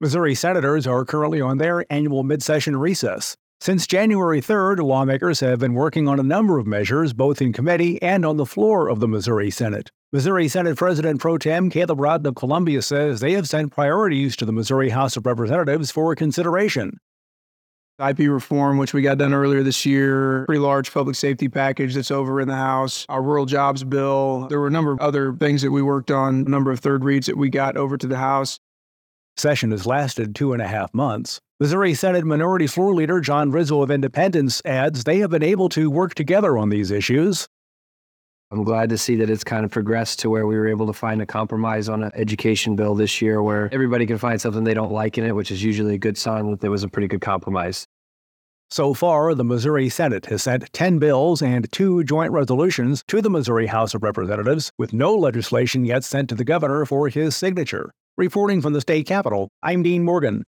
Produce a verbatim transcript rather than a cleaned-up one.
Missouri senators are currently on their annual mid-session recess. Since January third, lawmakers have been working on a number of measures, both in committee and on the floor of the Missouri Senate. Missouri Senate President Pro Tem Caleb Rowden of Columbia says they have sent priorities to the Missouri House of Representatives for consideration. I P reform, which we got done earlier this year, pretty large public safety package that's over in the House, our rural jobs bill. There were a number of other things that we worked on, a number of third reads that we got over to the House. Session has lasted two and a half months. Missouri Senate Minority Floor Leader John Rizzo of Independence adds they have been able to work together on these issues. I'm glad to see that it's kind of progressed to where we were able to find a compromise on an education bill this year where everybody can find something they don't like in it, which is usually a good sign that there was a pretty good compromise. So far, the Missouri Senate has sent ten bills and two joint resolutions to the Missouri House of Representatives, with no legislation yet sent to the governor for his signature. Reporting from the state capitol, I'm Dean Morgan.